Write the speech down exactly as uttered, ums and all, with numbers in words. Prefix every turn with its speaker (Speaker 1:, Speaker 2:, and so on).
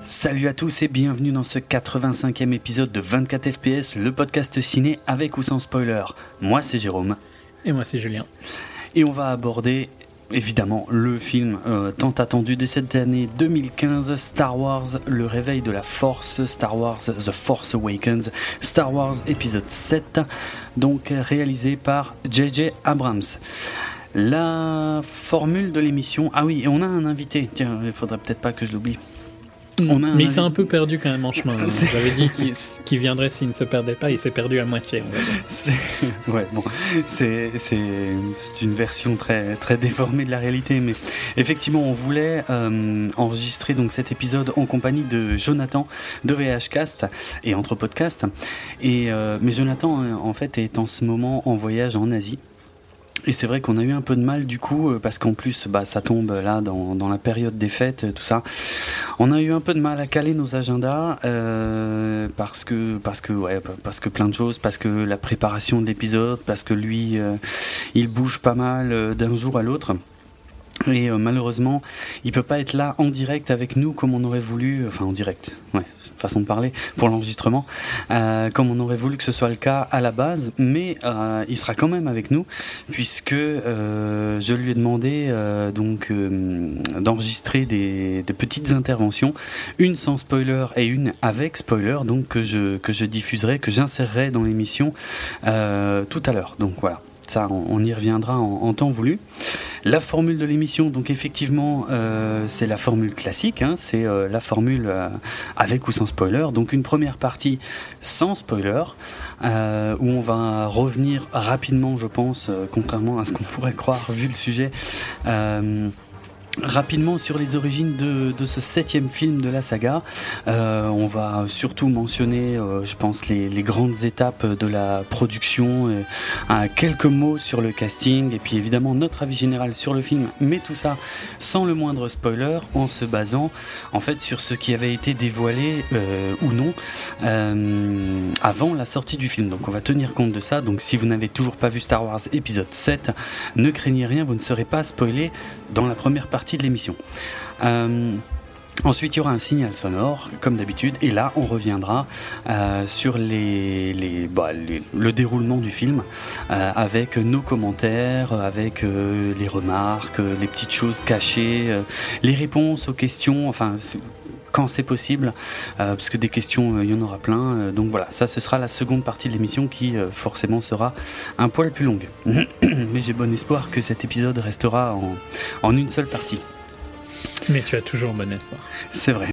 Speaker 1: Salut à tous et bienvenue dans ce quatre-vingt-cinquième épisode de vingt-quatre F P S, le podcast ciné avec ou sans spoiler. Moi c'est Jérôme.
Speaker 2: Et moi c'est Julien.
Speaker 1: Et on va aborder évidemment le film euh, tant attendu de cette année deux mille quinze, Star Wars, le réveil de la Force, Star Wars The Force Awakens, Star Wars épisode sept, donc réalisé par J J Abrams. La formule de l'émission... Ah oui, et on a un invité, tiens, il faudrait peut-être pas que je l'oublie.
Speaker 2: On a Mais il s'est un peu perdu quand même en chemin. Hein. J'avais dit qu'il, qu'il viendrait s'il ne se perdait pas, il s'est perdu à moitié. On va dire.
Speaker 1: C'est... Ouais, bon, c'est, c'est, c'est une version très, très déformée de la réalité, mais effectivement, on voulait euh, enregistrer donc cet épisode en compagnie de Jonathan de V H Cast et Entre Podcast. Et euh, mais Jonathan, en fait, est en ce moment en voyage en Asie. Et c'est vrai qu'on a eu un peu de mal du coup, parce qu'en plus bah, ça tombe là dans, dans la période des fêtes, tout ça. On a eu un peu de mal à caler nos agendas, euh, parce que, parce que, ouais, parce que plein de choses, parce que la préparation de l'épisode, parce que lui, euh, il bouge pas mal euh, d'un jour à l'autre. Et euh, malheureusement, il peut pas être là en direct avec nous comme on aurait voulu, enfin en direct, ouais, façon de parler, pour l'enregistrement, euh, comme on aurait voulu que ce soit le cas à la base, mais euh, il sera quand même avec nous, puisque euh, je lui ai demandé euh, donc euh, d'enregistrer des, des petites interventions, une sans spoiler et une avec spoiler, donc que je, que je diffuserai, que j'insérerai dans l'émission euh, tout à l'heure, donc voilà. Ça, on y reviendra en, en temps voulu. La formule de l'émission, donc effectivement, euh, c'est la formule classique, hein, c'est euh, la formule euh, avec ou sans spoiler. Donc une première partie sans spoiler, euh, où on va revenir rapidement, je pense, euh, contrairement à ce qu'on pourrait croire vu le sujet. Euh, Rapidement sur les origines de, de ce septième film de la saga. Euh, on va surtout mentionner, euh, je pense, les, les grandes étapes de la production, et, euh, quelques mots sur le casting, et puis évidemment notre avis général sur le film, mais tout ça sans le moindre spoiler, en se basant en fait sur ce qui avait été dévoilé euh, ou non euh, avant la sortie du film. Donc on va tenir compte de ça. Donc si vous n'avez toujours pas vu Star Wars épisode sept, ne craignez rien, vous ne serez pas spoilé dans la première partie de l'émission. Euh, ensuite, il y aura un signal sonore, comme d'habitude, et là, on reviendra euh, sur les, les, bah, les, le déroulement du film, euh, avec nos commentaires, avec euh, les remarques, euh, les petites choses cachées, euh, les réponses aux questions, enfin... quand c'est possible, euh, parce que des questions, euh, il y en aura plein. Euh, donc voilà, ça, ce sera la seconde partie de l'émission qui, euh, forcément, sera un poil plus longue. Mais j'ai bon espoir que cet épisode restera en, en une seule partie.
Speaker 2: Mais tu as toujours bon espoir.
Speaker 1: C'est vrai.